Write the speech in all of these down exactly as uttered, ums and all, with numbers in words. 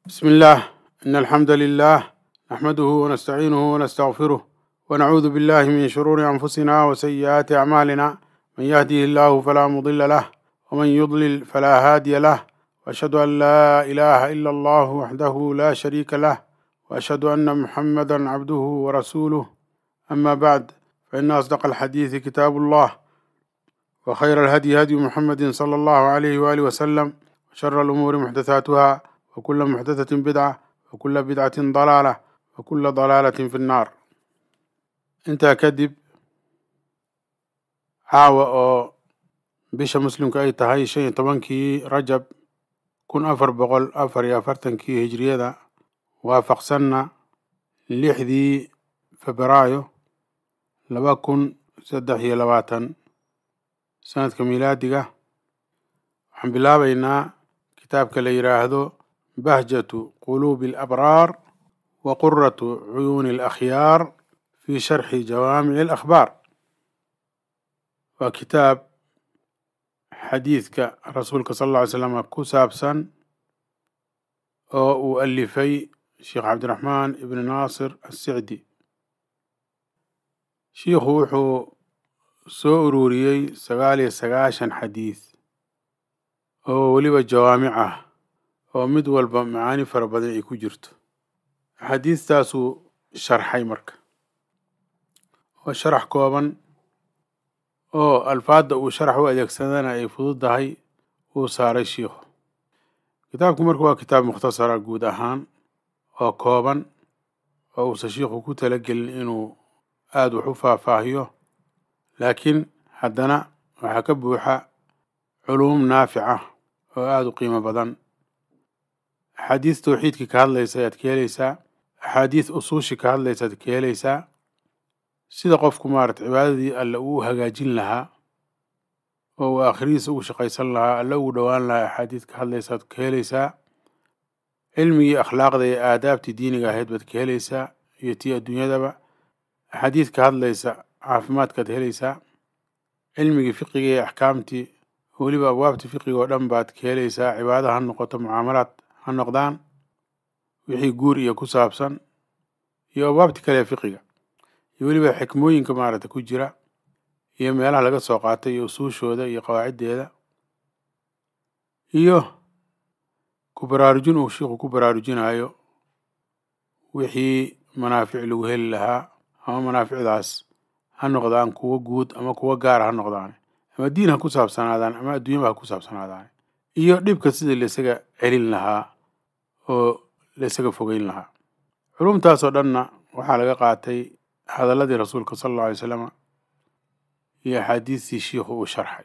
بسم الله إن الحمد لله نحمده ونستعينه ونستغفره ونعوذ بالله من شرور أنفسنا وسيئات أعمالنا من يهده الله فلا مضل له ومن يضلل فلا هادي له وأشهد أن لا إله إلا الله وحده لا شريك له وأشهد أن محمدا عبده ورسوله أما بعد فإن أصدق الحديث كتاب الله وخير الهدي هدي محمد صلى الله عليه وآله وسلم وشر الأمور محدثاتها وكل محدثة بدعة وكل بدعة ضلالة وكل ضلالة في النار. انت كدب عاوة oo bisha muslimka ay tahay shan iyo tobankii rajab kun afar boqol afar iyo afartankii hijriyada waafaqsanna lixdii febraayo laba kun saddex iyo labaatan sanadka miilaadiga. waxaan bilaabaynaa kitaabka la yiraahdo بهجة قلوب الأبرار وقرة عيون الأخيار في شرح جوامع الأخبار، وكتاب حديثك رسولك صلى الله عليه وسلم كسابسا أو ألفي الشيخ عبد الرحمن بن ناصر السعدي. شيخ وحو سوروريي سغالي سغاشن حديث أو ولي جوامعه oo mid walba macaani fara badan ay ku jirto. xadiistaasuu sharxay marka waa sharax kooban oo alfaadda uu sharax u adeegsadana ay fududahay uu saaray shiikhu. kitaabku marka waa kitaab mukhtasara guud ahaan oo kooban oo uusan shiikhu ku talagelin inuu aada wax u faahfaahiyo, laakiin haddana waxaa ka buuxa culuum naafica oo aada u qiimo badan. أحاديث توحيدك كهذا كهليسا، أحاديث أصوشي كهذا كهليسا، سيدا قفكم مارت عبادة اللي هو هجاجين لها أو آخريس أو شقيس لها اللي هو دوان لها أحاديث كهذا كهليسا. علمي أخلاق ذي آداب تديني قاهد بتكهليسا يتي الدنيا دبا. أحاديث كهذا عافمات كهليسا. علمي فقهي أحكامتي ولي بأبواب فقهي ودم بعد كهليسا. عبادة هالنقطة معاملات ha noqdaan wixii guur iyo ku saabsan iyo abaabti kale fiqiga iyo weliba xikmooyinka maarata ku jira iyo meelaha laga soo qaatay iyo usuushooda iyo qawaaciddeeda iyo ku baraarujin uu shiikhu ku baraarujinayo wixii manaafic lagu heli lahaa ama manaaficdaas ha noqdaan kuwo guud ama kuwo gaar ha noqdaan ama diin ha ku saabsanaadaan ama adduunyaba ha ku saabsanaadaan iyo dhibka sidii laysaga celin lahaa oo laysaga fogeyn lahaa. culumtaasoo dhanna waxaa laga qaatay hadalladii rasuulka sala allahu alay wasalam iyo axaadiistii shiikhu uu sharxay.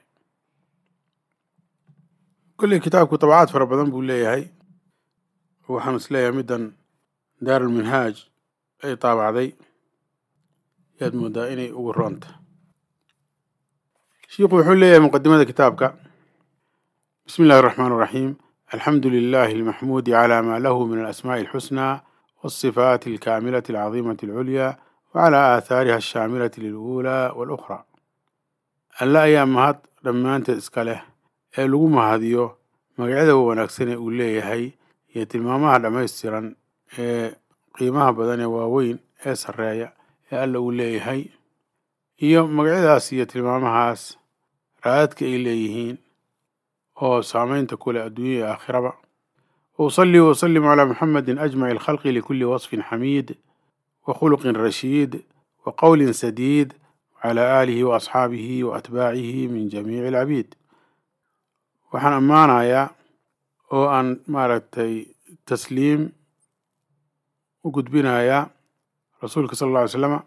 kolley kitaabku tabacaad fara badan buu leeyahay. waxaan is leeyahay middan daarulminhaaj ay taabacday yaad moodaa inay ugu roonta. shiikhu wuxuu leeyahay muqadimada kitaabka: بسم الله الرحمن الرحيم. الحمد لله المحمود على ما له من الأسماء الحسنى والصفات الكاملة العظيمة العليا وعلى آثارها الشاملة للأولى والأخرى. ألا أيام هات لما أنت إسكاله لقوم هذيو مقعده ونكسنه أوليه هي يتلمامها لما يسترن قيمها بدن واوين سرايا ألا أوليه هي يوم مقعده يتلمامها رأتك إليهين أو سامين تكون الدنيا آخرة. وصلي وسلم على محمد أجمع الخلق لكل وصف حميد وخلق رشيد وقول سديد وعلى آله وأصحابه وأتباعه من جميع العبيد. وحن أمانا يا أو أن مارت تسليم وقد بنا يا رسولك صلى الله عليه وسلم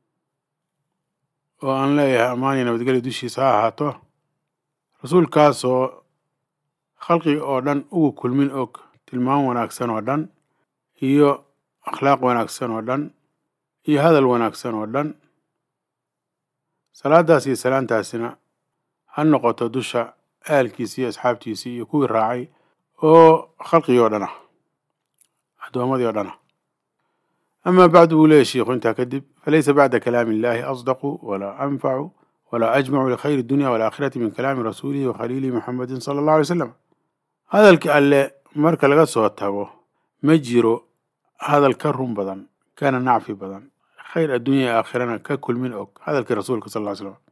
وأن لا يا أماني نبتقل دوشي ساعته رسول كاسو خلقي oo dhan ugu kulmin og tilmaam wanaagsan oo dhan iyo akhlaaq wanaagsan oo dhan iyo hadal wanaagsan oo dhan. salaadaas iyo salaantaasina ha noqoto dusha aalkiisa iyo asxaabtiisa iyo kuwii raacay oo khalqigii oo dhan ah addoomadii oo dhan ah. أما بعد ولا يا شيخ أنت كذب فليس بعد كلام الله أصدق ولا أنفع ولا أجمع لخير الدنيا والآخرة من كلام رسوله وخليله محمد صلى الله عليه وسلم. هذا اللي marka laga soo tago ma jiro hadal ka run badan kana nacfi badan khayr adduunya aakhirana ka kulmin og hadalkii rasuulka sal ll slam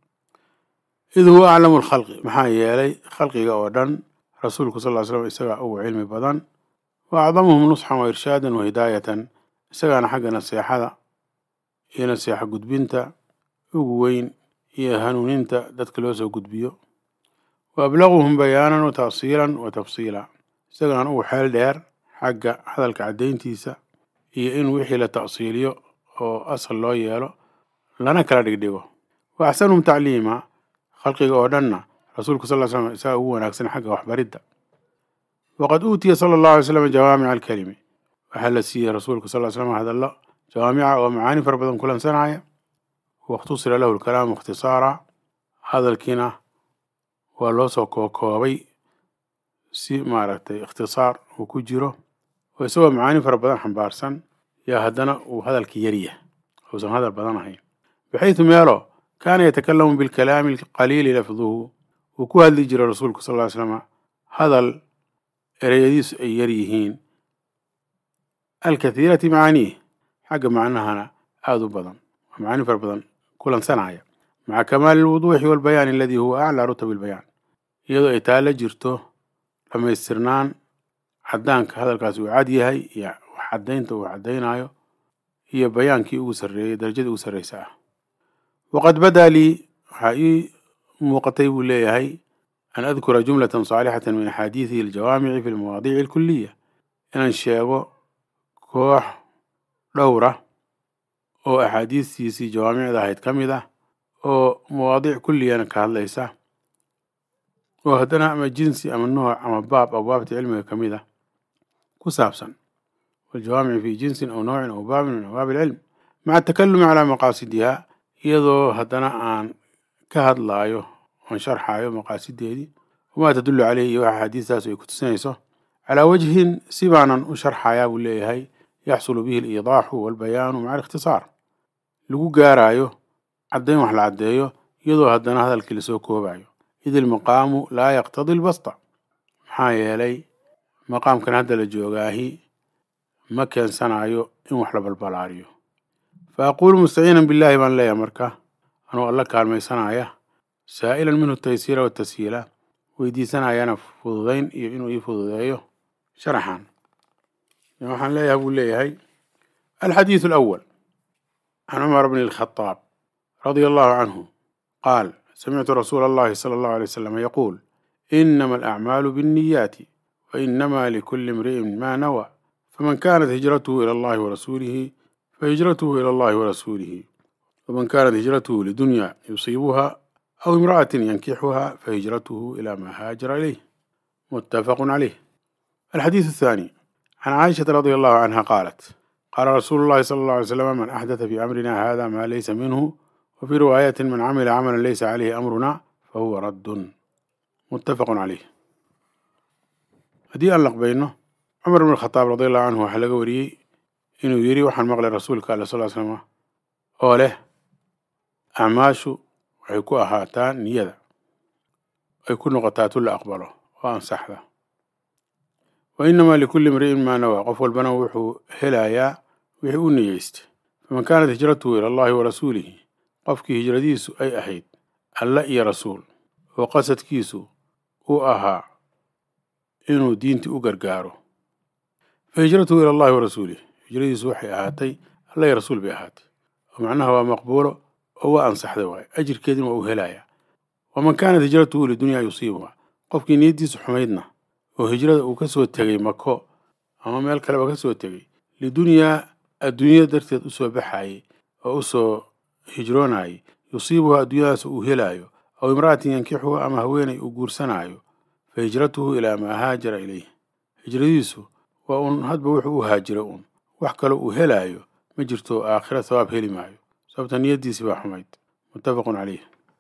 id huwa aclamu lkhalqi maxaa yeelay khalqiga oo dhan rasuulku sal ll slam isagaa ugu cilmi badan wa acdamuhum nusxan wa irshaadan wa hidaayatan isagaana xagga naseexada iyo naseexa gudbinta ugu weyn iyo hanuuninta dadka loo soo gudbiyo wa ablaguhum bayaanan wa tafsiilan wa tafsiila isagaana ugu xeel dheer xagga hadalka caddayntiisa iyo in wixii la tafsiiliyo oo asal loo yeelo lana kala dhigdhigo wa axsanuhum tacliima khalqiga oo dhanna rasuulku sal ll slam isagaa ugu wanaagsan xagga waxbaridda waqad uutiya sala allahu alay slam jawaamica alkalimi waxaa la siiyey rasuulku sal ll slam hadallo jawaamica oo macaani fara badan kulansanaya wakhtusira lahu lkalaamu ikhtisaara hadalkiina waa loo soo kookoobay si maaragtay ikhtisaar uu ku jiro oo isagoo macaani fara badan xambaarsan yaa haddana uu hadalka yaryahay uusan hadal badan ahayn baxaytu meelo kaana yatakalamu bilkalaami alqaliili lafduhu uu ku hadli jiray rasuulku sal ll slam hadal ereyadiisu ay yar yihiin alkathiirati macaaniih xagga macnahana aada u badan waa macaani fara badan kulansanaya maca kamaali lwuduuxi walbayaani aladii huwa aclaa rutabi lbayaan iyadoo ay taa la jirto dhammaystirnaan caddaanka hadalkaasi uu cad yahay iyo caddaynta uu caddaynayo iyo bayaankii ugu sarreeyey darajadii ugu sarreysa ah waqad badaa lii waxaa ii muuqatay buu leeyahay an adkura jumlatan saalixatan min axaadiidihi aljawaamici fi lmawaadiici alkuliya inaan sheego koox dhowra oo axaadiistiisii jawaamicda ahayd ka mid ah oo mawaadiic kulliyana ka hadlaysa oo haddana ama jinsi ama nooc ama baab abwaabta cilmiga ka mid ah ku saabsan waljawaamici fi jinsin aw noocin aw baabin min abwaab alcilm maca atakalumi calaa maqaasidiha iyadoo haddana aan ka hadlaayo oon sharxaayo maqaasideedii wamaa tadullu caleyhi iyo waxa xadiistaas ay ku tusinayso calaa wajhin si baanan u sharxayaa buu leeyahay yaxsulu bihi aliidaaxu walbayaanu maca alikhtisaar lagu gaaraayo caddayn wax la caddeeyo iyadoo haddana hadalkii lasoo koobayo id ilmaqaamu laa yaqtadi albasta maxaa yeelay maqaamkan hadda la joogaahi ma keensanayo in wax la balbalaariyo fa aquulu mustaciinan billaahi baan leeyahay marka anuu alla kaalmaysanaya saa'ilan minhu taysiira watashiila weydiisanayana fududayn iyo inuu ii fududeeyo sharaxan waxaan leeyahay buu leeyahay alxadiidu alawal can cumar bni alkhadaab radia allahu canhu qaal samictu rasuula allahi sala allahu alay wasalam yaquul inama alacmaalu binniyaati wa inama likulli imri'in maa nawa faman kaanat hijratuhu ila allahi warasuulihi fahijratuhu ila allahi warasuulihi waman kaanat hijratuhu lidunya yusiibuha aw imra'atin yankixuha fahijratuhu ila maa haajara ilayh muttafaqun caleyh alxadiidu athaani can caaishata radia allahu canha qaalat qaala rasuulu llahi sala allahu alay slam man axdata fi amrina hada maa laysa minhu wa fii riwaayatin man camila camalan laysa caleyhi amruna fahuwa raddun muttafaqun caleyh haddii aan laqbayno cumar bn khadaab radi allahu canhu waxaa laga wariyey inuu yidhi waxaan maqlay rasuulka alla sal slam oo leh acmaashu waxay ku ahaataa niyada ay ku noqotaa tu la aqbalo oo ansaxda wa inamaa likulli imri'in maa nawaa qof walbana wuxuu helayaa wixii u niyeystay faman kaanat hijratuhu ila allahi warasuulihi qofkii hijradiisu ay ahayd alla iyo rasuul oo qasadkiisu uu ahaa inuu diintii u gargaaro fa hijratuhu ila allahi warasuulihi hijradiisu waxay ahaatay alla iyo rasuul bay ahaatay oo macnaha waa maqbuulo oo waa ansaxda waaye ajirkeedina waa uu helayaa waman kaanat hijratuhu lidunyaa yusiibuha qofkii niyaddiisu xumaydna oo hijrada uu ka soo tegey mako ama meel kaleba ka soo tegey lidunyaa adduunya darteed u soo baxaayey oo u soo hijroonayey yusiibuha adduunyadaas uu helaayo aw imra'atin yankixuhu ama haweenay uu guursanaayo fa hijratuhu ilaa maa haajara ilayh hijradiisu waa uun hadba wuxuu u haajira uun wax kale uu helaayo ma jirto aakhira sawaab heli maayo sababta niyaddiisi baa xumayd muttafaqun caleyh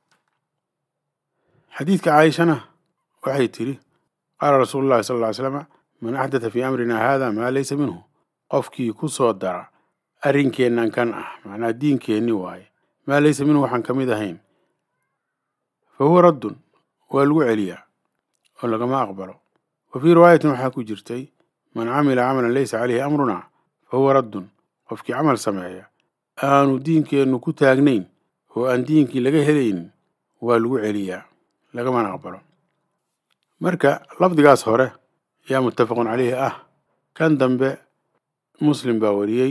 xadiidka caaishana waxay tidhi qaala rasuulu llahi sal ll ly slama man axdata fii amrina haada maa laysa minhu qofkii ku soo dara arrinkeennan kan ah macnaa diinkeenni waaye maa laysa minhu waxaan ka mid ahayn fa huwa raddun waa lagu celiyaa oo lagama aqbalo wa fii riwaayatin waxaa ku jirtay man camila camalan laysa caleyhi amruna fa huwa raddun qofkii camal sameeya aanu diinkeennu ku taagnayn oo aan diinkii laga helaynin waa lagu celiyaa lagamana aqbalo. marka lafdigaas hore yaa muttafaqun caleyhi ah, kan dambe muslim baa wariyey,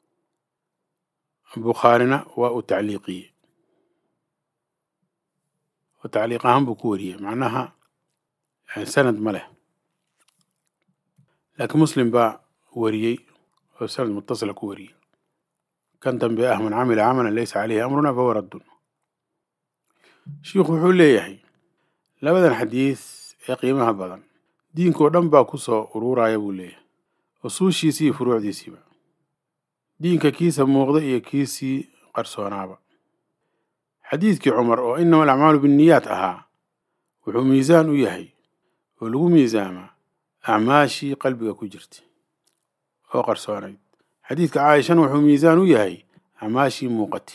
bukhaarina waa uu tacliiqiyey oo tacliiq ahaan buu ku wariyey, macnaha sanad ma leh, laakiin muslim baa wariyey oo sanad mutasila ku wariyey. kan dambe ah man camila camalan laysa caleyhi amruna fahuwa raddun. shiikhu wuxuu leeyahay labadan xadiis ee qiimaha badan diinkoo dhan baa ku soo ururaya buu leeyahay, usuushiisii iyo furuucdiisiiba, diinka kiisa muuqda iyo kiisii qarsoonaaba. xadiidkii cumar oo inama alacmaalu binniyaat ahaa wuxuu miisaan u yahay oo lagu miisaamaa acmaashii qalbiga ku jirtay oo qarsoonayd. xadiidka caaishana wuxuu miisaan u yahay acmaashii muuqatay.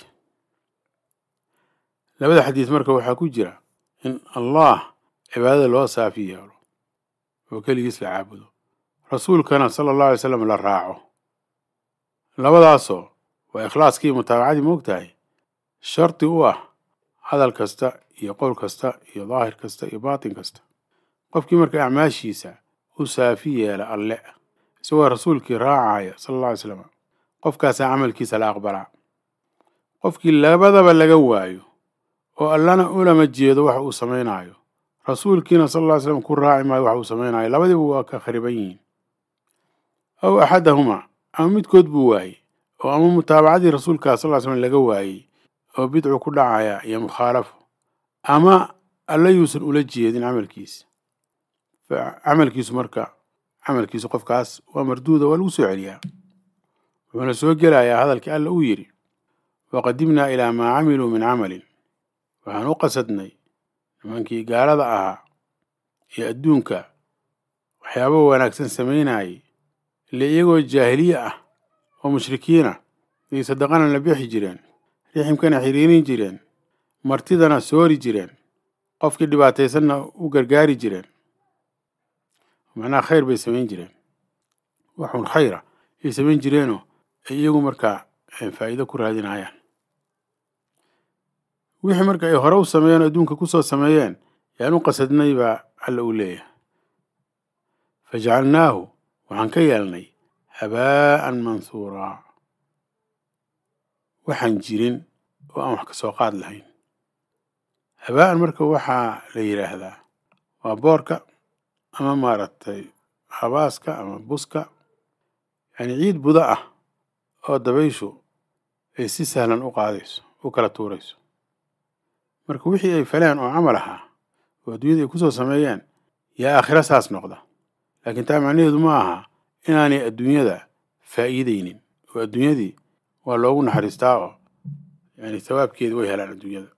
labada xadiis marka waxaa ku jira in allah cibaadada loo saafi yeelo oo keligiis la caabudo, rasuulkana sala allahu alay slam la raaco. labadaasoo waa ikhlaaskii mutaabacadii moogtahay shardi u ah hadal kasta iyo qowl kasta iyo daahir kasta iyo baatin kasta. qofkii marka acmaashiisa u saafi yeela alle isagoo rasuulkii raacaya sala alla alay slam, qofkaasaa camalkiisa la aqbalaa. qofkii labadaba laga waayo oo allana ulama jeedo waxa uu samaynayo, rasuulkiina sala alla alay slam ku raaci maayo waxa uu samaynayo, labadiiba waa ka khariban yihiin. aw axadahumaa, ama midkood buu waayey oo ama mutaabacadii rasuulkaa sal ll ly slam laga waayey oo bidcu ku dhacaya iyo mukhaalafo, ama alla yuusan ula jeedin camalkiisa. camalkiisu marka camalkiisu qofkaas waa marduuda, waa lagu soo celiyaa. wuxuuna soo gelayaa hadalkii alla uu yidhi waqadimnaa ilaa maa camiluu min camalin, waxaan u qasadnay nimankii gaalada ahaa iyo adduunka waxyaaba wanaagsan samaynayay ile iyagoo jaahiliye ah oo mushrikiina ay sadaqana la bixi jireen, riximkana xiriirin jireen, martidana soori jireen, qofkii dhibaataysanna u gargaari jireen. macnaha khayr bay samayn jireen, waxun khayra ay samayn jireenoo ay iyagu markaa faa'iido ku raadinayaan. wixii marka ay hore u sameeyeen oo adduunka ku soo sameeyeen yaan u qasadnay baa alla uu leeyahay. fajacalnaahu waxaan ka yeelnay habaa'an mansuuraa, waxaan jirin oo aan wax ka soo qaad lahayn. habaa'an marka waxaa la yidhaahdaa waa boorka ama maaragtay habaaska ama buska, yani ciid buda ah oo dabayshu ay si sahlan u qaadayso u kala tuurayso. marka wixii ay faleen oo camal ahaa oo adduunyada ay ku soo sameeyeen yaa aakhira saas noqda. laakiin taa macnaheedu ma aha inaanay adduunyada faa'iidaynin, oo adduunyadii waa loogu naxariistaa oo yani sawaabkeedi way helaan adduunyada.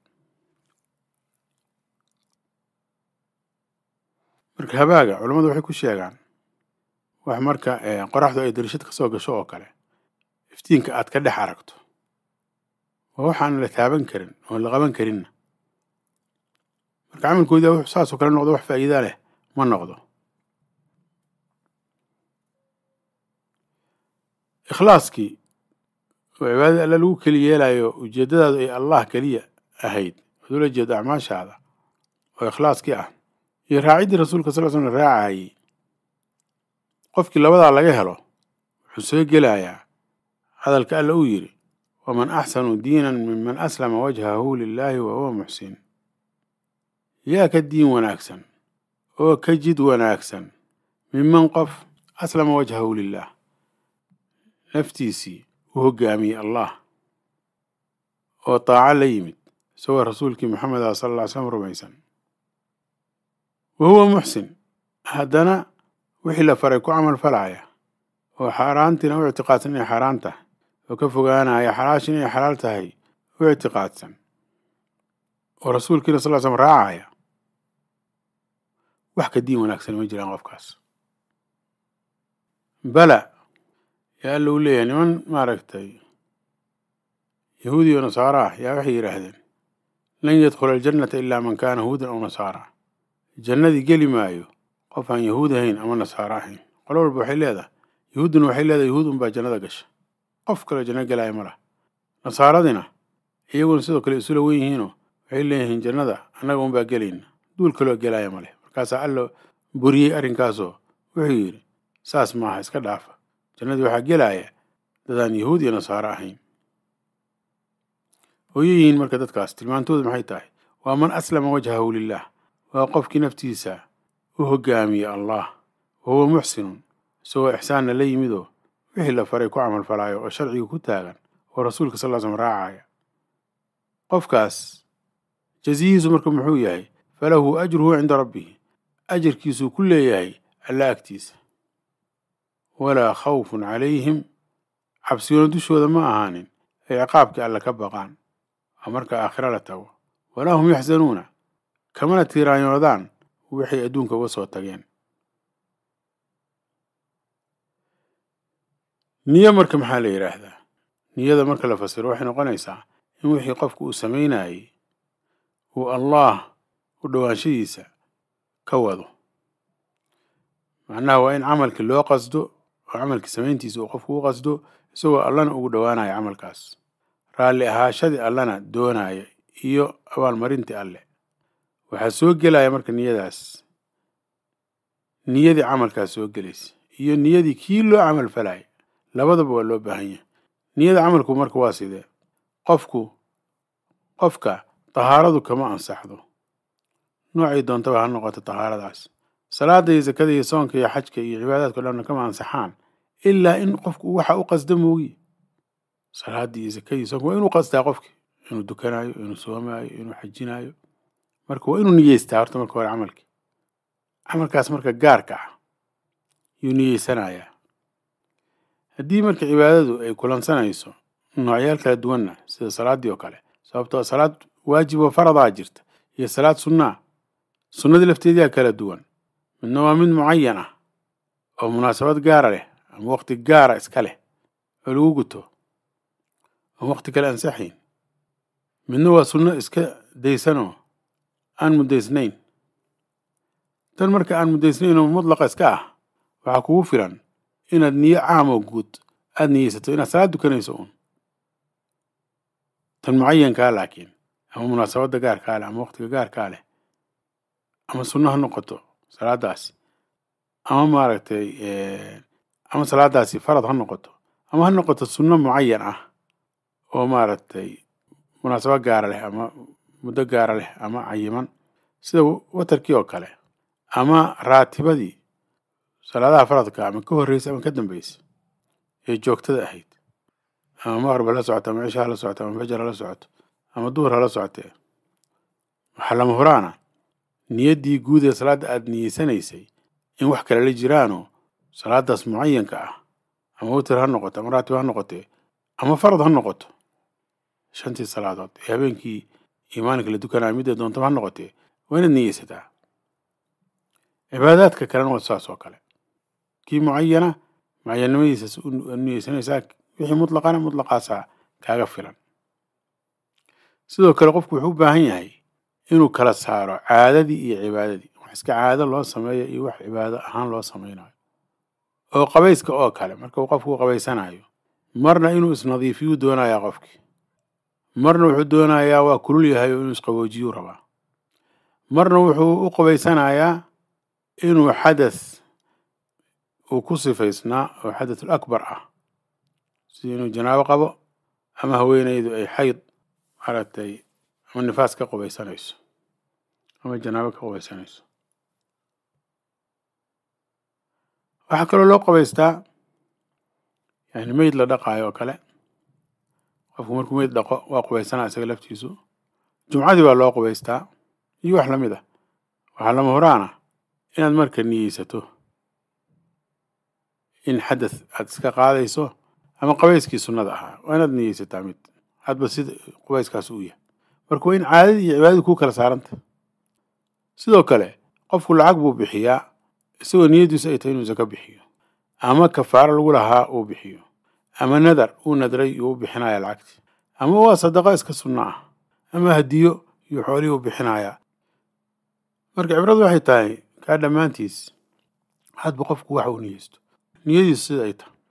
marka habaaga culammadu waxay ku sheegaan wax marka qoraxdu ay darishad ka soo gasho oo kale, iftiinka aad ka dhex aragto waa waxaan la taaban karin oon la qaban karinna. marka camalkoodii wuxuu saasoo kale noqdo wax faa'iida leh ma noqdo. ikhlaaskii oo cibaadada alla lagu keli yeelayo ujeeddadaadu ay allah keliya ahayd, waad ula jeedo acmaashaada oo ikhlaaskii ah, iyo raaciddii rasuulka sal l slam raacayay. qofkii labadaa laga helo wuxuu soo gelayaa hadalka alla uu yidhi waman axsanu diinan minman aslama wajhahu lilaahi wa huwa muxsin. yaa ka diin wanaagsan oo ka jid wanaagsan minman qof aslama wajhahu lilah, naftiisii u hoggaamiyey allah oo taaco la yimid isagoo rasuulkii maxamed ah sal alla ly slam rumaysan. wa huwa muxsin, haddana wixii la faray ku camal falaya oo xaaraantiina u ictiqaadsan inay xaaraan tahay oo ka fogaanaya xalaashin inay xalaal tahay u ictiqaadsan oo rasuulkiina sal ly slam raacaya, wax ka diin wanaagsan ma jiraan qofkaas. bala yaa alla uu leeyahay niman maaragtay yahuudi iyo nasaara ah yaa waxay yidhaahdeen lan yadkhula aljannata ilaa man kaana huudan aw nasaara, jannadii geli maayo qof aan yahuud ahayn ama nasaaro ahayn. qolo walba waxay leedahay yuhuudduna waxay leedahay yuhuud unbaa jannada gasha qof kale janno gelaya ma laha nasaaradina iyaguna sidoo kale isula wen yihiinoo waxay leeyihiin jannada annaga unbaa gelayna duul kaloo gelaya ma leh markaasaa alla buriyey arrinkaasoo wuxuu yidhi saas maaha iska dhaafa jannadii waxaa gelaya dadaan yahuud iyo nasaaro ahayn hooyo yihiin marka dadkaas tilmaantoodu maxay tahay waa man aslama wajhahu lilah waa qofkii naftiisa u hogaamiye allah wa huwa muxsinun isagoo ixsaanna la yimidoo wixii la faray ku camal falaayo oo sharciga ku taagan oo rasuulka sal ll slam raacaya qofkaas jazihiisu marka muxuu yahay falahu ajruhu cinda rabbihi ajarkiisuu ku leeyahay alla agtiisa walaa khawfun calayhim cabsigoona dushooda ma ahaanin ay ciqaabkii alla ka baqaan waa marka aakhira la tago walaa hum yaxzanuuna kamana tiiraanyoodaan waxay adduunka uga soo tageen niyo marka maxaa la yidhaahdaa niyada marka la fasiro waxay noqonaysaa in wixii qofku uu samaynayey uu allaah u dhowaanshadiisa ka wado macnaha waa in camalkii loo qasdo oo camalkii samayntiisa uu qofku u qasdo isagoo allana ugu dhowaanaya camalkaas raalli ahaashadii allana doonaya iyo abaalmarintii alle waxaa soo gelaya marka niyadaas niyadii camalkaas soo gelaysa iyo niyadii kii loo camal falaya labadaba waa loo baahan yahay niyada camalku marka waa sidee qofku qofka tahaaradu kama ansaxdo noocay doontaba ha noqoto tahaaradaas salaada iyo zakada iyo soonka iyo xajka iyo cibaadaadka o dhanna kama ansaxaan ilaa in qofku waxa u qasda moogi salaadii iyo zakadii soonka waa inuu qasdaa qofki inuu dukanaayo inuu soomaayo inuu xajinaayo marka waa inuu niyeystaa horta marka hore camalkii camalkaas marka gaarka ah yuu niyeysanayaa haddii marka cibaadadu ay kulansanayso noocyaal kala duwanna sida salaaddii oo kale sababtoo salaad waajib oo faradaa jirta iyo salaad sunnaa sunnadii lafteediyaa kala duwan midna waa mid mucayan ah oo munaasabad gaara leh ama waqti gaara iska leh oo lagu guto oon waqti kale ansaxayn midna waa sunno iska daysanoo aan muddaysnayn tan marka aan muddaysnayn oo mutlaqa iska ah waxaa kugu filan inaad niyo caam oo guud aada niyeysato inaad salaad dukanayso uun tan mucayankaa laakiin ama munaasabadda gaarkaa leh ama waqtiga gaarkaa leh ama sunno ha noqoto salaadaasi ama maaragtay ama salaadaasi farad ha noqoto ama ha noqoto sunno mucayan ah oo maaragtay munaasabad gaara leh ama muddo gaara leh ama cayiman sida watarkii oo kale ama raatibadii salaadaha faradka ama ka horreysa ama ka dambaysa ee joogtada ahayd ama maqrib hala socoto ama cisha hala socoto ama fajar hala socoto ama duhur hala socotee waxaa lama huraana niyaddii guud ee salaadda aada niyeysanaysay in wax kale la jiraanoo salaadaas mucayanka ah ama witir ha noqoto ama raatib ha noqotee ama farad ha noqoto shantii salaadood ee habeenkii iyo maalinka la dukanaya midda doontaba ha noqotee waa inaad niyeysataa cibaadaadka kalena waa saas oo kale kii mucayana mucayannimadiisas u niyeysanaysaa wixii mutlaqana mutlaqaasaa kaaga filan sidoo kale qofku wuxuu u baahan yahay inuu kala saaro caadadii iyo cibaadadii wax iska caado loo sameeyo iyo wax cibaado ahaan loo samaynayo oo qabayska oo kale marka uu qofku qabaysanayo marna inuu isnadiifiyuu doonayaa qofkii marna wuxuu doonayaa waa kulul yahay oo inuu isqaboojiyuu rabaa marna wuxuu u qabaysanayaa inuu xadath uu ku sifaysnaa oo xadathul akbar ah sida inuu janaabo qabo ama haweenaydu ay xayd maaragtay ama nifaas ka qubaysanayso ama janaabo ka qubaysanayso waxaa kaloo loo qubaystaa yani meyd la dhaqaayo oo kale qofku markuu meyd dhaqo waa qubaysanaa isaga laftiisu jumcadii baa loo qubaystaa iyo wax lamid ah waxaa lama horaana inaad marka niyeysato in xadath aad iska qaadayso ama qabayskii sunnada ahaa waa inaad niyeysataa mid hadba sida qubayskaas uu yahay marka waa in caadadii iyo cibaadadii kuu kala saaranta sidoo kale qofku lacag buu bixiyaa isagoo niyadiisu ay tahay inuu zaka bixiyo ama kafaaro lagu lahaa uu bixiyo ama nadar uu nadray iyo u bixinaya lacagtii ama waa sadaqo iska sunno ah ama hadiyo iyo xoolihii u bixinaya marka cibradu waxay tahay kaa dhammaantiis hadba qofku waxa uu niyeysto niyadiisu sida ay tahay.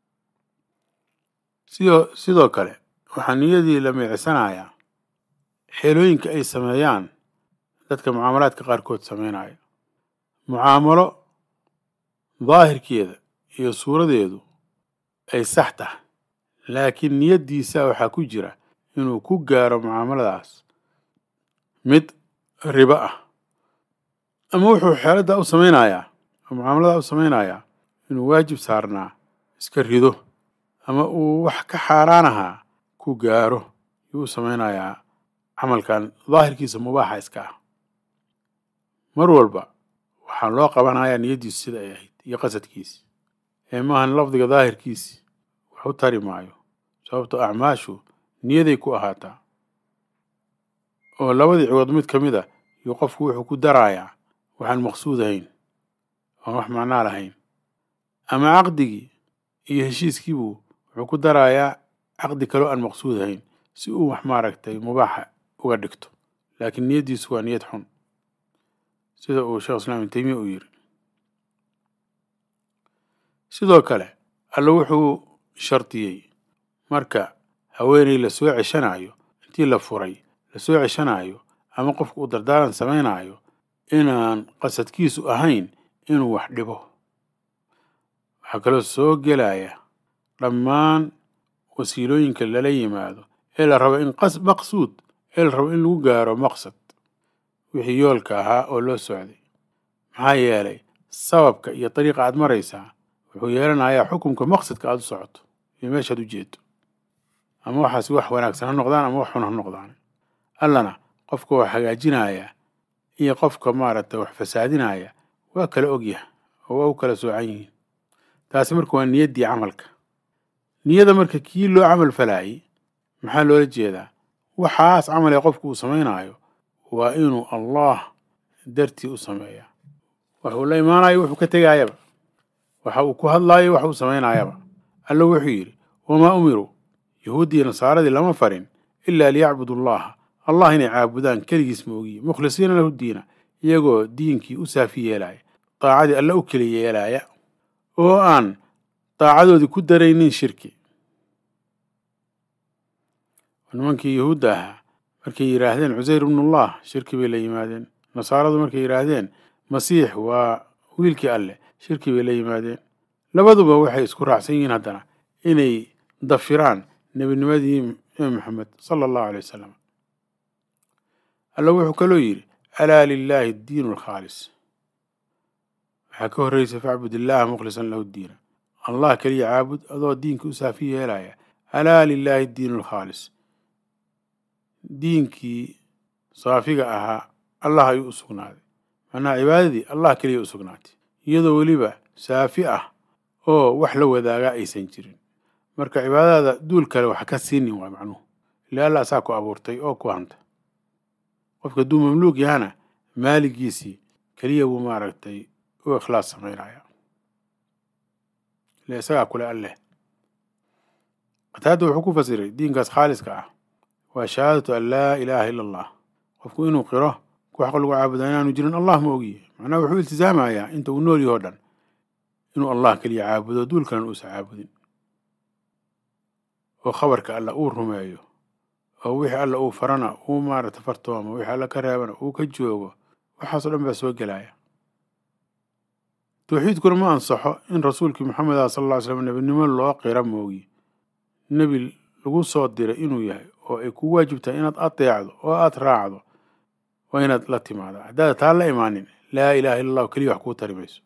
sidoo sidoo kale waxaa niyadii la miicsanayaa xeelooyinka ay sameeyaan dadka mucaamalaadka qaarkood sameynaya. mucaamalo daahirkeeda iyo suuradeedu ay sax tahay, laakiin niyaddiisa waxaa ku jira inuu ku gaaro mucaamaladaas mid ribo ah, ama wuxuu xeeladda u sameynayaa oo mucaamalada u sameynayaa inuu waajib saarnaa iska rido, ama uu wax ka xaaraan ahaa ku gaaro yuu u sameynayaa camalkan daahirkiisa mubaaxa iska ah. mar walba waxaa loo qabanayaa niyaddiisu sida ay ahayd iyo qasadkiisi, ee maahan lafdiga daahirkiisi wax u tari maayo, sababto acmaashu niyaday ku ahaataa. oo labadii cigood mid ka mid a yuu qofku wuxuu ku darayaa waxaan maqsuud ahayn oon wax macnaa lahayn, ama caqdigii iyo heshiiskiibuu wuxuu ku darayaa caqdi kaloo aan maqsuud ahayn si uu wax maaragtay mubaaxa uga dhigto, laakiin niyaddiisu waa niyad xun, sida uu sheekh islaam ibn taymiya uu yiri. sidoo kale alla wuxuu shartiyey marka haweeney la soo ceshanayo, intii la furay la soo ceshanayo, ama qofku uu dardaaran samaynayo, inaan qasadkiisu ahayn inuu wax dhibo. waxaa kaloo soo gelaya dhammaan wasiilooyinka lala yimaado ee la rabo in qas maqsuud ee la rabo in lagu gaaro maqsad wixii yoolka ahaa oo loo socday. maxaa yeelay sababka iyo dariiqa aad maraysaa wuxuu yeelanayaa xukunka maqsadka aad u socoto iyo meeshaad u jeedo, ama waxaas wax wanaagsan ha noqdaan ama wax xun ha noqdaan. allana qofka wax hagaajinaya iyo qofka maaragtay wax fasaadinaya waa kala ogyahay oo waa u kala soocan yihiin. taasi marka waa niyaddii camalka. niyada marka kii loo camal falaayey maxaa loola jeedaa? waxaas camal ee qofku uu samaynayo waa inuu allah dartii u sameeya. wax uu la imaanayo wuxuu ka tegayaba, waxa uu ku hadlaayo wax uu samaynayaba. alla wuxuu yidhi wamaa umiruu, yahuuddii nasaaradii lama farin ilaa liyacbudu allaha, allah inay caabudaan keligiis ma ogiye, mukhlisiina lahu diina, iyagoo diinkii u saafi yeelaya, daacadii alla u keli yeelaya, oo aan daacadoodii ku daraynin shirki. nimankii yahuudda ahaa markay yidhaahdeen cusayr ibnullah, shirki bay la yimaadeen. nasaaradu markay yidhaahdeen masiix waa wiilkii alleh, shirki bay la yimaadeen. labaduba waxay isku raacsan yihiin haddana inay dafiraan nebinimadii nebi maxamed sala allahu alay wasalam. alla wuxuu kaloo yidhi alaa lilaahi addiinu alkhaalis, waxaa ka horreysa facbud illaaha mukhlisan lahu ddiina, allah keliya caabud adoo diinka u saafi yeelaya. alaa lilaahi addiinu alkhaalis, diinkii saafiga ahaa allah ayuu u sugnaaday, macnaha cibaadadii allah keliya u sugnaatay, iyadoo weliba saafi ah oo wax la wadaagaa aysan jirin. marka cibaadadaada duul kale wax ka siinin waa macnuhu, ila alla asaa ku abuurtay oo ku hanta. qofka hadduu mamluuk yahana maaligiisii keliya buu maaragtay u ikhlaas samaynaya, ila isagaa kule alleh. qataada wuxuu ku fasiray diinkaas khaaliska ah waa shahaadatu an laa ilaaha ila allah, qofku inuu qiro ku xaq lagu caabudaa inaanu jirin allah ma ogiye. macnaha wuxuu iltisaamayaa inta uu nool yaho dhan inuu allah keliya caabudo, duul kalena uusan caabudin, oo khabarka alla uu rumeeyo, oo wixii alla uu farana uu maaragta fartoomo, wixii alla ka reebana uu ka joogo. waxaasoo dhan baa soo gelaya. tawxiidkuna ma ansaxo in rasuulkii maxamed ah sal alla ly slam nebinimo loo qira moogi, nebi lagu soo diray inuu yahay oo ay ku waajibtahay inaad ateecdo oo aad raacdo, waa inaad la timaada. haddaad taa la imaanin laa ilaha illa allahu keliya wax kuu tari mayso.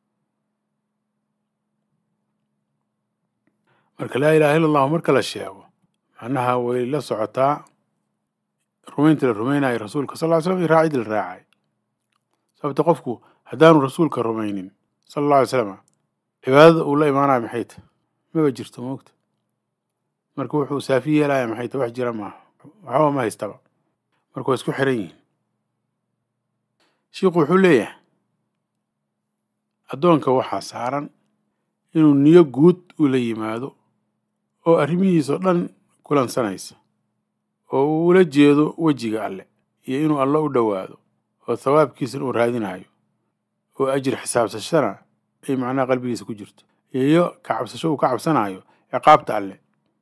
marka laa ilaha illa allahu marka la sheego macnaha way la socotaa rumaynta la rumaynayo rasuulka sal ly slam iyo raacidii la raacay. sababta qofku haddaanu rasuulka rumaynin sala alla alay slam cibaadada uu la imaanayo maxay tahay? maba jirto moogta. marka wuxuu saafi yeelaya maxay tahay? wax jira maaha, waxba ma haystaba. marka waa isku xiran yihiin. shiikhu wuxuu leeyahay addoonka waxaa saaran inuu niyo guud u la yimaado oo arrimihiisao dhan kulansanaysa, oo uu ula jeedo wejiga alle iyo inuu alle u dhowaado oo thawaabkiisana uu raadinayo, oo ajir xisaabsashana ay macnaha qalbigiisa ku jirto iyo ka cabsasho uu ka cabsanayo ciqaabta alle.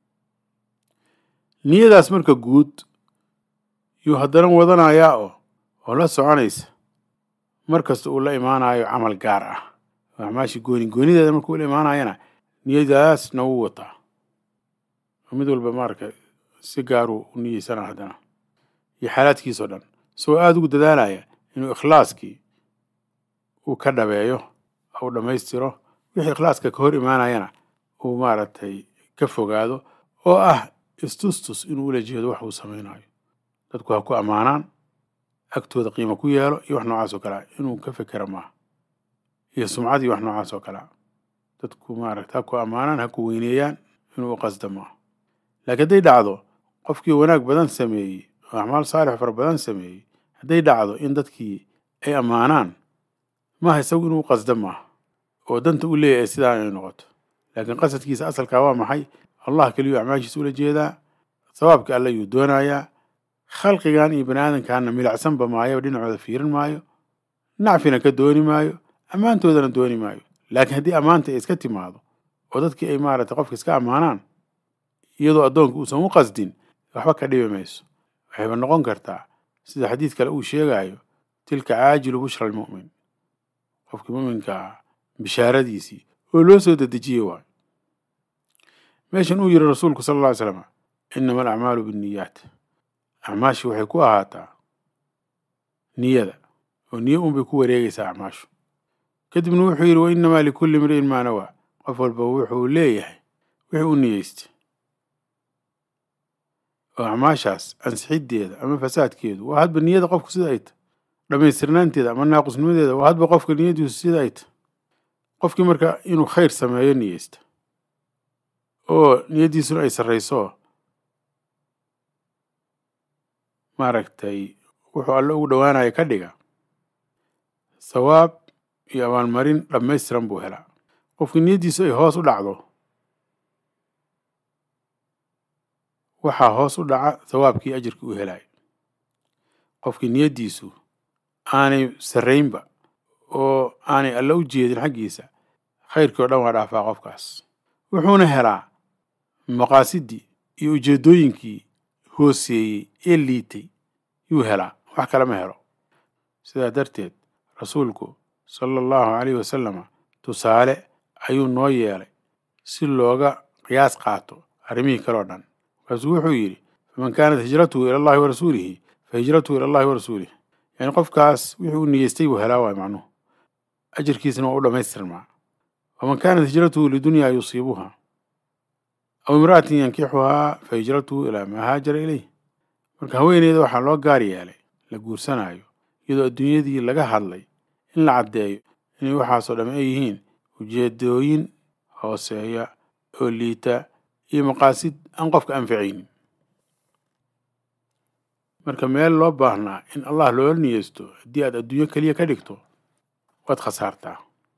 niyadaas marka guud yuu haddana wadanayaa oo oo la soconaysa markasta uu la imaanayo camal gaar ah oo acmaashii gooni goonideeda markuu la imaanayana niyadaasna wuu wataa oo mid walba marka si gaaruu u niyeysana haddana iyo xaalaadkiisoo dhan isagoo aada ugu dadaalaya inuu ikhlaaskii uu ka dhabeeyo uu dhammaystiro wixii ikhlaaska ka hor imaanayana uu maaragtay ka fogaado oo ah istustus inuu ula jeedo wax uu samaynayo dadku ha ku ammaanaan agtooda qiimo ku yeelo iyo wax noocaas oo kalea inuu ka fekera maaha iyo sumcad iyo wax noocaas oo kalea dadku maaragta ha ku ammaanaan ha ku weyneeyaan inuu u qasda maaha. laakiin hadday dhacdo qofkii wanaag badan sameeyey oo acmaal saalix fara badan sameeyey hadday dhacdo in dadkii ay ammaanaan maaha isagu inuu qasda maaha oo danta u leeyahay sidaa inay noqoto laakiin qasadkiisa asalkaa waa maxay allah keliyuu acmaashiisa ula jeedaa sawaabka alle yuu doonayaa khalqigan iyo bani aadamkaana milacsanba maayo dhinacooda fiirin maayo nacfina ka dooni maayo ammaantoodana dooni maayo. laakiin haddii ammaanta ay iska timaado oo dadkii ay maaragtay qofka iska ammaanaan iyadoo addoonka uusan u qasdin waxba ka dhibi mayso waxayba noqon kartaa sida xadiid kale uu sheegayo tilka caajilu bushra almu'min qofkii mu'minka bishaaradiisii oo loo soo dedejiyey waayo. meeshan uu yiri rasuulku sala alla alay slam inama alacmaalu binniyaat acmaashi waxay ku ahaataa niyada oo niyo unbay ku wareegaysaa acmaashu. kadibna wuxuu yidhi wa inamaa likulli imri'in maa nawaa qof walba wuxuu leeyahay wixii u niyeystay oo acmaashaas ansixiddeeda ama fasaadkeedu waa hadba niyada qofku sida ay tahay dhammaystirnaanteeda ama naaqusnimadeeda waa hadba qofka niyadiisu sida ay tahay. qofkii marka inuu khayr sameeyo niyeysta oo niyaddiisuna ay sarrayso maaragtay wuxuu alle ugu dhowaanaya ka dhiga sawaab iyo abaalmarin dhammaystiran buu helaa. qofkii niyaddiisu ay hoos u dhacdo waxaa hoos u dhaca sawaabkii ajirkii u helay. qofkii niyaddiisu aanay sarraynba oo aanay alle u jeedin xaggiisa khayrkii oo dhan waa dhaafaa qofkaas wuxuuna helaa maqaasidii iyo ujeedooyinkii hooseeyey ee liitay yuu helaa wax kale ma helo. sidaa darteed rasuulku sala allahu calayhi wasalama tusaale ayuu noo yeelay si looga qiyaas qaato arrimihii kaleo dhan. markaasuu wuxuu yidhi faman kaanat hijratuhu ila allahi wa rasuulihi fa hijratuhu ila allahi wa rasuulih yani qofkaas wixii uu niyeystay buu helaa waay macnuhu ajirkiisana waa u dhammaystirmaa. waman kaanat hijratuhu lidunyaa yusiibuha aw imra'atin yankixuhaa fa hijratuhu ilaa maa haajara ilayh. marka haweeneyda waxaa loo gaar yeelay la guursanayo iyadoo adduunyadii laga hadlay in la caddeeyo inay waxaasoo dhamm ay yihiin ujeedooyin hooseeya oo liita iyo maqaasid aan qofka anficaynin. marka meel loo baahnaa in allah loola niyeysto haddii aad adduunyo keliya ka dhigto waad khasaartaa.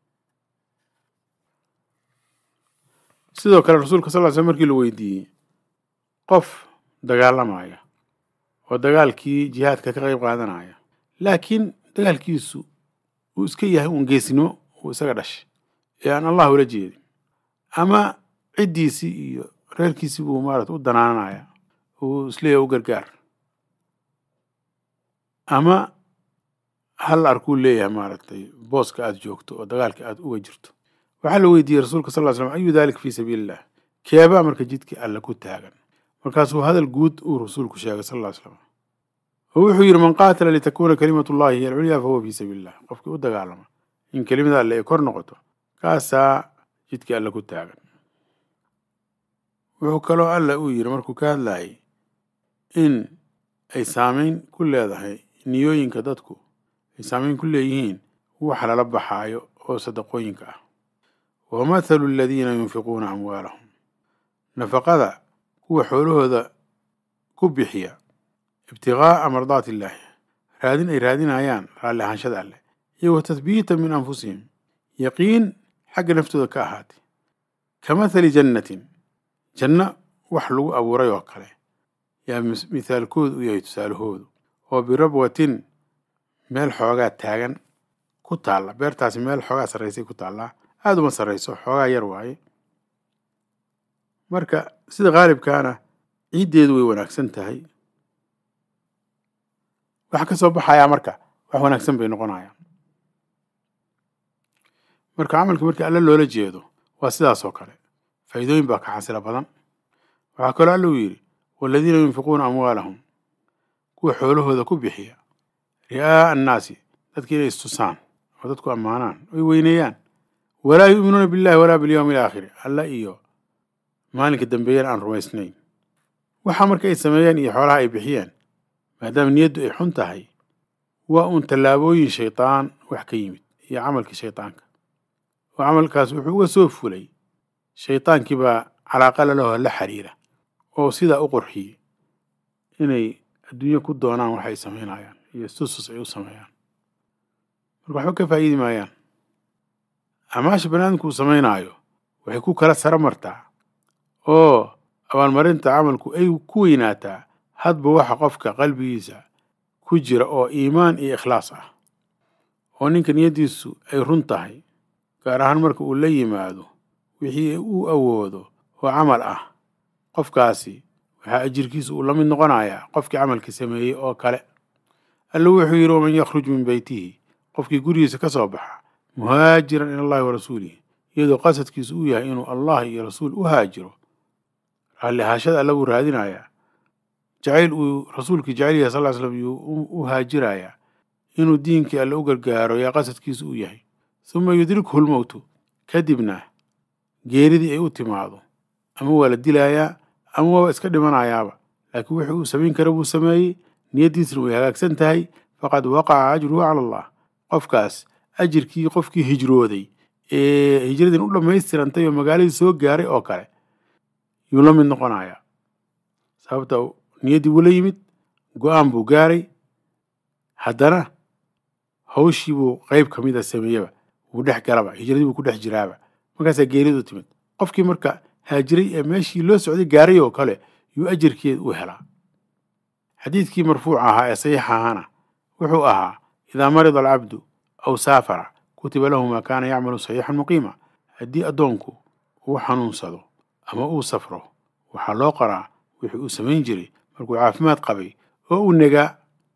sidoo kale rasuulka sal ly slm markii la weydiiyey qof dagaalamaya oo dagaalkii jihaadka ka qayb qaadanaya laakiin dagaalkiisu uu iska yahay uun geesnimo uu isaga dhashay ee aan allah ula jeedin ama ciddiisii iyo reerkiisii buu maarata u danaananaya uu isleeyahay u gargaar ama hal arkuu leeyahay maaragtay booska aad joogto oo dagaalka aad uga jirto. waxaa la weydiiyey rasuulka sal ly slam ayu dalik fii sabiili illah keebaa marka jidkii alle ku taagan. markaasuu hadal guud uu rasuulku sheegay sal ly slam oo wuxuu yidhi man qaatala litakuuna kalimatullahi hiya alculyaa fahuwa fii sabiili illah qofkii u dagaalama in kelimada alle ay kor noqoto kaasaa jidkii alle ku taagan. wuxuu kaloo alle uu yidhi markuu ka hadlayay in ay saamayn ku leedahay niyooyinka dadku ay saamayn ku leeyihiin waxa lala baxaayo oo sadaqooyinka ah. wamathalu aladiina yunfiquuna amwaalahum nafaqada kuwa xoolahooda ku bixiya ibtiqaa'a mardaati illaahi raadin ay raadinayaan raalli ahaanshada alleh iyo wa tathbiitan min anfusihim yaqiin xagga naftooda ka ahaatay kamathali jannatin janno wax lagu abuuray oo kale yaa mithaalkoodu u yahay tusaalahoodu oo birabwatin meel xoogaa taagan ku taalla beertaasi meel xoogaa sarraysay ku taallaa aada uma sarrayso xoogaa yar waaye. marka sida qaalibkaana ciiddeedu way wanaagsan tahay. waxa ka soo baxayaa marka wax wanaagsan bay noqonayaan. marka camalka markii alle loola jeedo waa sidaas oo kale, faa'iidooyin baa ka xasila badan. waxaa kaloo alle uu yidhi waaladiina yunfiquuna amwaalahum, kuwa xoolahooda ku bixiya ri'aa'a annaasi, dadka inay istusaan oo dadku ammaanaan oy weyneeyaan, walaa yu'minuuna billahi walaa bilyawmi alaakhiri, alla iyo maalinka dambeeyana aan rumaysnayn. waxa marka ay sameeyeen iyo xoolaha ay bixiyeen, maadaama niyaddu ay xun tahay, waa uun tallaabooyin shaytaan wax ka yimid iyo camalkii shaytaanka. oo camalkaas wuxuu uga soo fulay shaytaankii baa calaaqa lalahoo la xiriira oo sidaa u qurxiyey inay adduunyo ku doonaan waxay samaynayaan iyo istusus ay u sameeyaan. marka waxba ka faa'iidi maayaan. acmaasha banaadamku uu samaynaayo waxay ku kala sara martaa oo abaalmarinta camalku ay ku weynaataa hadba waxa qofka qalbigiisa ku jira oo iimaan iyo ikhlaas ah, oo ninka niyaddiisu ay run tahay, gaar ahaan marka uu la yimaado wixii uu awoodo oo camal ah. qofkaasi waxaa ajirkiisa uu la mid noqonayaa qofkii camalka sameeyey oo kale. alle wuxuu yidhi waman yakhruj min beytihi, qofkii gurigiisa ka soo baxa muhaajiran ila allahi wa rasuulihi, iyadoo qasadkiisu uu yahay inuu allah iyo rasuul u haajiro. raalli ahaashada alle buu raadinayaa, jacayl uu rasuulkii jecel yahay sal ll ly slam yuu u haajirayaa, inuu diinkii alle u gargaaro yaa qasadkiisu uu yahay. suma yudrikhu lmowtu, kadibna geeridii ay u timaado, ama waa la dilayaa ama waaba iska dhimanayaaba, laakiin wixii uu samayn kara buu sameeyey, niyaddiisna way hagaagsan tahay. faqad waqaca ajruhu cala allah, qofkaas ajirkii qofkii hijrooday ee hijradin u dhammaystirantay oo magaaladii soo gaaray oo kale yuu la mid noqonayaa. sababta niyaddii buu la yimid, go-aan buu gaaray, haddana hawshii buu qayb ka mid a sameeyeba, wuu dhex galaba, hijradii buu ku dhex jiraaba, markaasaa geeridu timid. qofkii marka haajiray ee meeshii loo socday gaaray oo kale yuu ajirkeed u helaa. xadiidkii marfuuca ahaa ee saxiixa ahana wuxuu ahaa idaa marida alcabdu aw saafara kutiba lahu maa kaana yacmalu saxiixan muqiima. haddii addoonku uu xanuunsado ama uu safro, waxaa loo qoraa wixii uu samayn jiray markuu caafimaad qabay oo uu negaa.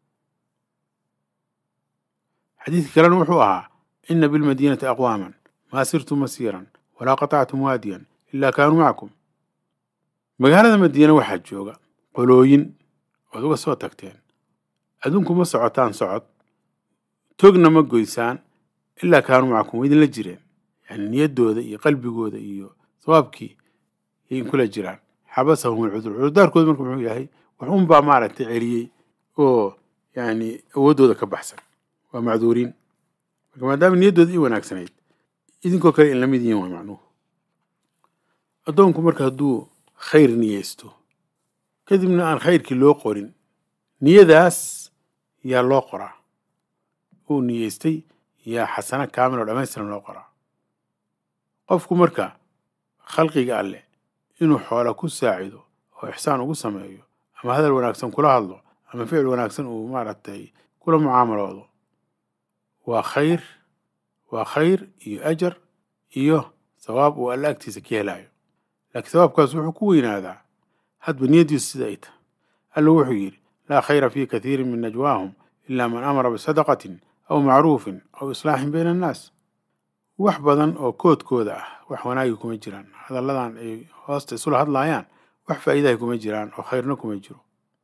xadiidkii kalena wuxuu ahaa ina bilmadiinati aqwaaman maa sirtum masiiran walaa qatactum waadiyan ilaa kaanuu macakum. magaalada madiina waxaa jooga qolooyin ood uga soo tagteen, adduunku ma socotaan socod, togna ma goysaan ilaa kaanuu macakum, waa idinla jireen. yani niyaddooda iyo qalbigooda iyo sawaabkii yay inkula jiraan. xabasahum alcudur, cudurdaarkooda marka muxuu yahay wax un baa maaragtay celiyey oo yani awooddooda ka baxsan, waa macduuriin. marka maadaama niyaddooda ii wanaagsanayd, idinkoo kale in la mid yihiin waa macnuhu. addoonku marka hadduu khayr niyeysto kadibna aan khayrkii loo qorin, niyadaas yaa loo qoraa. uu niyeystay yaa xasano kaamil oo dhammaystiran loo qoraa. qofku marka khalqiga alleh inuu xoola ku saacido oo ixsaan ugu sameeyo, ama hadal wanaagsan kula hadlo, ama ficil wanaagsan uu maaragtay kula mucaamaloodo, waa khayr waa khayr iyo ajar iyo sawaab uu alla agtiisa ka helaayo. laakiin sawaabkaas wuxuu ku weynaadaa hadba niyaddiisu sida ay tahay. alla wuxuu yidhi laa khayra fii kathiirin min najwaahum ilaa man amara bisadaqatin aw macruufin aw islaaxin bayna annaas. wax badan oo koodkooda ah wax wanaagi kuma jiraan. hadalladan ay hoosta isula hadlaayaan wax faa'iidahay kuma jiraan oo khayrna kuma jiro.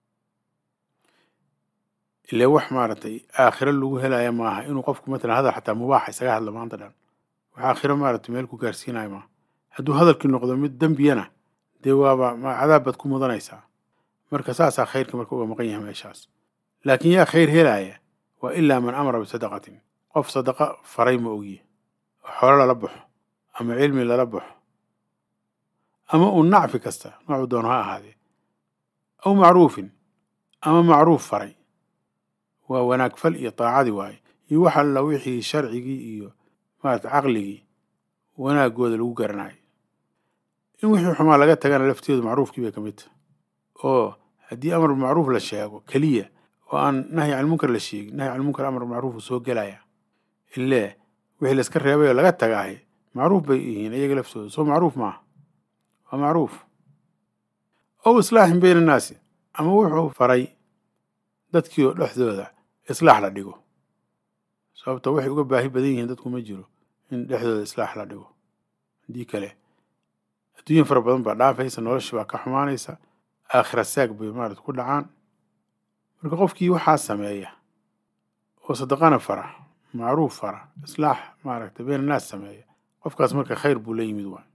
ilaa wax maaragtay aakhiro lagu helaya maaha inuu qofku matalan hadal xataa mubaaxa isaga hadla maanta dhan, wax aakhiro maaragtay meel ku gaarsiinayo maaha. hadduu hadalkii noqdo mid dembiyana dee waaba cadaab baad ku mudanaysaa. marka saasaa khayrka marka uga maqan yahay meeshaas. laakiin yaa khayr helaya waa ilaa man amara bisadaqatin, qof sadaqa faray ma ogiye, oo xoolo lala baxo ama cilmi lala baxo ama uu nacfi kasta noocuu doono ha ahaadee, aw macruufin ama macruuf faray, waa wanaag fal iyo taacadii waaye, iyo wax alla wixii sharcigii iyo maarata caqligii wanaagooda lagu garanayo. in wixii xumaa laga tagana lafteedu macruufkii bay ka mid tahay. oo haddii amar macruuf la sheego keliya oo aan nahyi can munkar la sheegin, nahyi can munkar amar macruuf uu soo gelaya. ilee wixii la iska reebay oo laga tagaahay macruuf bay yihiin iyaga laftooda soo macruuf maaha waa macruuf ow islaaxin bayna annaasi ama wuxuu faray dadkii oo dhexdooda islaax la dhigo sababta waxay uga baahi badan yihiin dadku ma jiro in dhexdooda islaax la dhigo haddii kale adduunya fara badan baa dhaafaysa nolosha baa ka xumaanaysa aakhira saag bay maarata ku dhacaan marka qofkii waxaa sameeya oo sadaqana fara macruuf fara islaax maaragta bayna annaas sameeya qofkaas marka khayr buu la yimid waa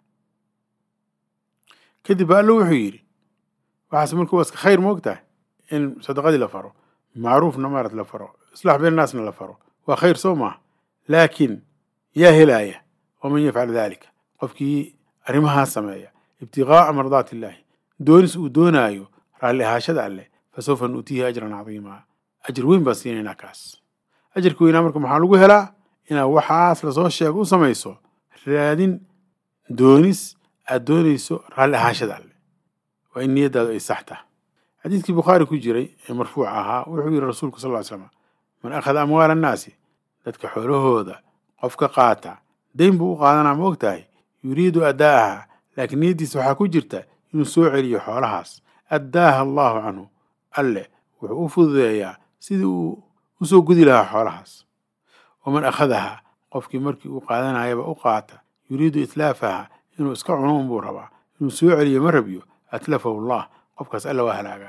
kadib ba allo wuxuu yidhi waxaas marka waa iska khayr moogtahay in sadaqadii la faro macruufna maarad la faro islaax bayna annaasna la faro waa khayr soo maaha laakiin yaa helaaya waman yafcal daalika qofkii arrimahaa sameeya ibtiqaa'a mardaati illaahi doonis uu doonaayo raalli ahaashada alleh fasawfa nuutiihi ajran cadiimaa ajir weyn baan siinaynaa kaas ajarka weynaa marka maxaa lagu helaa inaad waxaas lasoo sheego u samayso raadin doonis aad doonayso raalli ahaashada alleh waa in niyaddaadu ay sax tahay xadiidkii bukhaari ku jiray ee marfuuc ahaa wuxuu yidhi rasuulku sal ll ly slam man akhada amwaala annaasi dadka xoolahooda qof ka qaata dayn buu u qaadanaa ma og tahay yuriidu adda'aha laakiin niyaddiisa waxaa ku jirta inuu soo celiyo xoolahaas addaaha allaahu canhu alleh wuxuu u fududeeyaa sidii uu u soo gudi lahaa xoolahaas waman akhadaha qofkii markii uu qaadanayaba u qaata yuriidu itlaafaha inuu iska cuno unbuu rabaa inuu soo celiyo ma rabyo atlafahu allah qofkaas alla waa halaagaa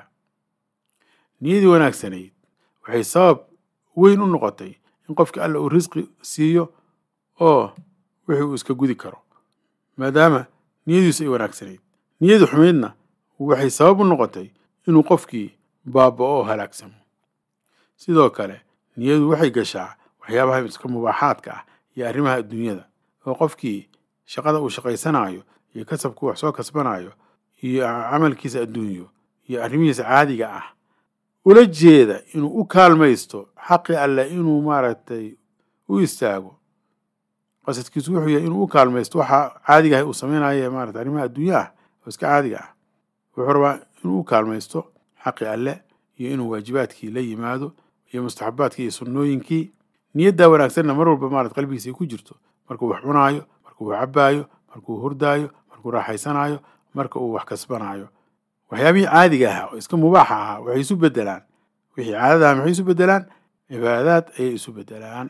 niyadii wanaagsanayd waxay sabab weyn u noqotay in qofkii alla uu risqi siiyo oo wixii uu iska gudi karo maadaama niyadiisu ay wanaagsanayd niyadu xumaydna waxay sabab u noqotay inuu qofkii baaba'o oo halaagsamo sidoo kale niyadu waxay gashaa waxyaabaha iska mubaaxaadka ah iyo arrimaha adduunyada oo qofkii shaqada uu shaqaysanaayo iyo kasabku wax soo kasbanaayo iyo camalkiisa adduunyo iyo arrimihiisa caadiga ah ula jeeda inuu u kaalmaysto xaqi alleh inuu maaragtay u istaago qasadkiisu wuxuu yahay inuu u kaalmaysto waxa caadiga ah uu samaynayo maarata arrimaha adduunya ah oo iska caadiga ah wuxuu rabaa inuu u kaalmaysto xaqi alleh iyo inuu waajibaadkii la yimaado iyo mustaxabaadkii iyo sunnooyinkii niyaddaa wanaagsanna mar walba maarata qalbigiisa ay ku jirto markuu wax cunaayo markuu wax cabbaayo markuu hurdaayo markuu raaxaysanaayo marka uu wax kasbanaayo waxyaabihii caadiga ahaa oo iska mubaaxa ahaa waxay isu bedelaan wixii caadadaha maxay isu bedelaan cibaadaad ayay isu bedelaan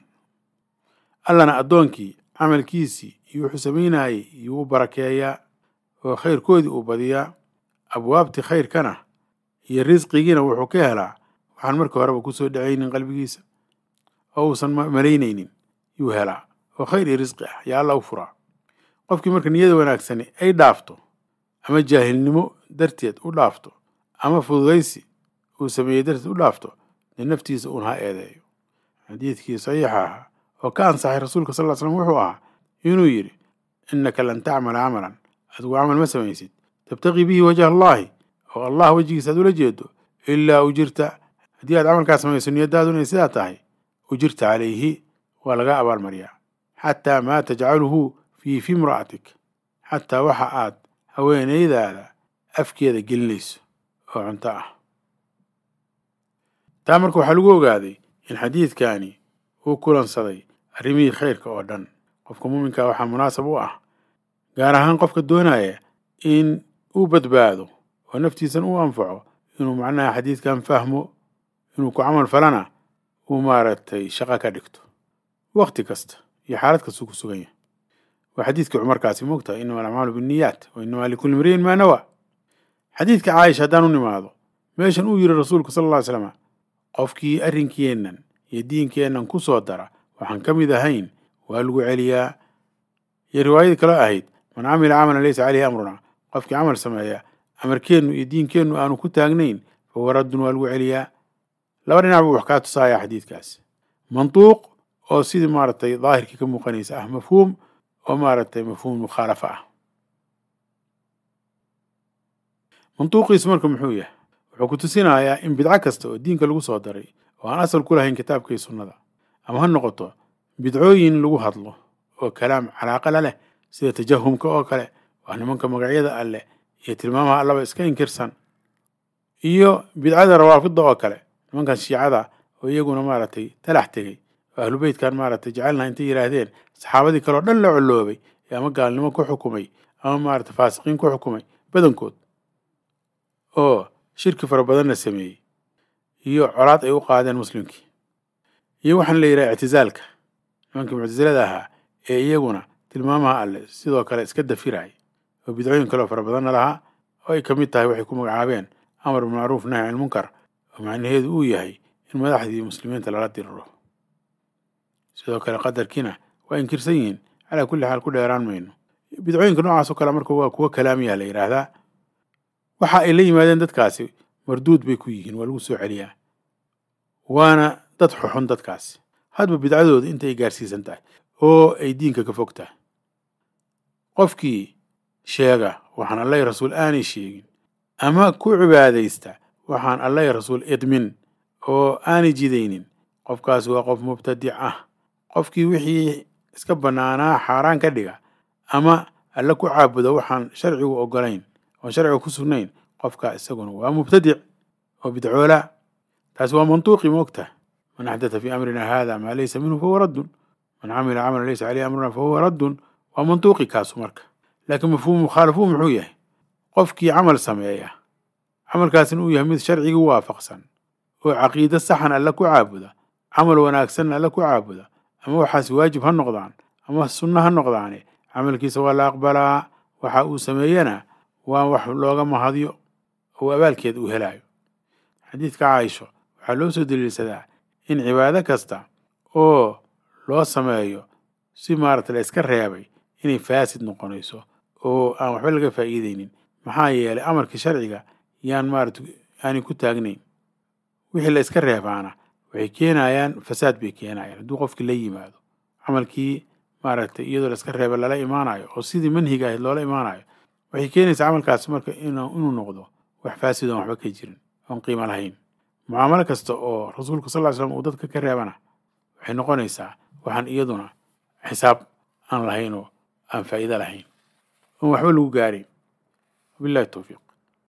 allana addoonkii camalkiisii iyo wuxuu samaynayey iyuu u barakeeyaa oo khayrkoodii uu badiyaa abwaabtii khayrkana iyo risqigiina wuxuu ka helaa waxaan marka horeba kusoo dhacaynin qalbigiisa oo uusan malaynaynin yuu helaa oo khayr iyo risqi ah yaa alla u furaa qofkii marka niyada wanaagsani ay dhaafto ama jaahilnimo darteed u dhaafto ama fududaysi uu sameeyey darteed u dhaafto dee naftiisa uun ha eedeeyo xadiidkii saxiixa ahaa oo ka ansaxay rasuulka sal ll ly slam wuxuu ahaa inuu yidhi innaka lan tacmala camalan adigu camal ma samaysid tabtaqii bihi wajha allaahi oo allah wejigiisa aad ula jeedo ilaa ujirta haddii aad camalkaa samayso niyaddaadu inay sidaa tahay ujirta calayhi waa laga abaalmariyaa xataa maa tajcaluhu fii fi imra'atik xataa waxa aad haweenaydaada afkeeda gelinayso oo cunto ah taa marka waxaa lagu ogaaday in xadiidkani uu kulansaday arrimihii khayrka oo dhan qofka muuminka waxaa munaasab u ah gaar ahaan qofka doonaya in uu badbaado oo naftiisan u anfaco inuu macnaha xadiidkan fahmo inuu ku camal falana uu maaragtay shaqo ka dhigto waqti kasta iyo xaalad kastuu ku sugan yahay waa xadiidkii cumarkaasi moogtahay inama alacmaalu binniyaat wa inamaa likulli imri'in maa nawaa xadiidka caaisha haddaan u nimaado meeshan uu yidhi rasuulku sala alla ly slam qofkii arrinkeennan iyo diinkeennan ku soo dara waxaan ka mid ahayn waa lagu celiyaa iyo riwaayadii kaloo ahayd man camila camalan laysa caleyhi amruna qofkii camal sameeya amarkeennu iyo diinkeennu aanu ku taagnayn fahuwa raddun waa lagu celiyaa laba dhinac buu wax kaa tusaaya xadiidkaasi mantuuq oo sidii maaragtay daahirkii ka muuqanaysa ah mafhuum oo maaragtay mafhuum mukhaalafa ah mantuuqiisu marka muxuu yahay wuxuu ku tusinayaa in bidco kasta oo diinka lagu soo daray oo aan asal ku lahayn kitaabka iyo sunnada ama ha noqoto bidcooyin lagu hadlo oo kalaam calaaqa la leh sida tajahumka oo kale waa nimanka magacyada alleh iyo tilmaamaha allaba iska inkirsan iyo bidcada rawaafidda oo kale nimankan shiicada oo iyaguna maaragtay talax tegey oo ahlubeytkan maaragtay jecelnaha intay yidhaahdeen saxaabadii kaleo dhan la colloobay ama gaalnimo ku xukumay ama maarata faasiqiin ku xukumay badankood oo shirki fara badanna sameeyey iyo colaad ay u qaadeen muslimkii iyo waxaan la yidhaha ictizaalka nimankii muctasilada ahaa ee iyaguna tilmaamaha alle sidoo kale iska dafiraya oo bidcooyin kaleo fara badanna lahaa oo ay ka mid tahay waxay ku magacaabeen amar bilmacruuf nahy can ilmunkar oo macnaheedu uu yahay in madaxdii muslimiinta lala diriro sidoo kale qadarkiina waa inkirsan yihiin calaa kulli xaal ku dheeraan mayno bidcooyinka noocaas oo kale marka waa kuwo kalaamiya la yidhaahdaa waxa ay la yimaadeen dadkaasi marduud bay ku yihiin waa lagu soo celiyaa waana dad xuxun dadkaasi hadba bidcadooda inta ay gaarsiisan tahay oo ay diinka ka fog tahay qofkii sheega waxaan alla rasuul aanay sheegin ama ku cibaadaysta waxaan alla rasuul idmin oo aanay jidaynin qofkaas waa qof mubtadic ah qofkii wixii iska bannaanaa xaaraan ka dhiga ama alla ku caabuda waxaan sharcigu ogolayn oon sharciga ku sugnayn qofka isaguna waa mubtadic oo bidcoola taasi waa mantuuqi moogta man axdatha fii amrina haada maa laysa minhu fahuwa raddun man camila camalan laysa caleyhi amruna fahuwa raddun waa mantuuqi kaasu marka laakiin mafhuum mukhaalafuhu muxuu yahay qofkii camal sameeya camalkaasina uu yahay mid sharciga waafaqsan oo caqiide saxan alla ku caabuda camal wanaagsanna alla ku caabuda ama waxaasi waajib ha noqdaan ama sunno ha noqdaane camalkiisa waa la aqbalaa waxa uu sameeyena waa wax looga mahadyo oo abaalkeed uu helaayo xadiidka caaisho waxaa loo soo daliilsadaa in cibaado kasta oo loo sameeyo si maarata la iska reebay inay faasid noqonayso oo aan waxba laga faa'iideynin maxaa yeelay amarkii sharciga yaan maarata aanay ku taagnayn wixii la iska reebaana waxay keenayaan fasaad bay keenayaan hadduu qofkii la yimaado camalkii maaragtay iyadoo la iska reeba lala imaanayo oo sidii manhiga ahayd loola imaanayo waxay keenaysaa camalkaasi marka inuu noqdo wax faasid oon waxba ka jirin oon qiimo lahayn mucaamalo kasta oo rasuulku sal ly slam uu dadka ka reebana waxay noqonaysaa waxaan iyaduna xisaab aan lahayn oo aan faa'iido lahayn oon waxba lagu gaarin wabillahi tawfiiq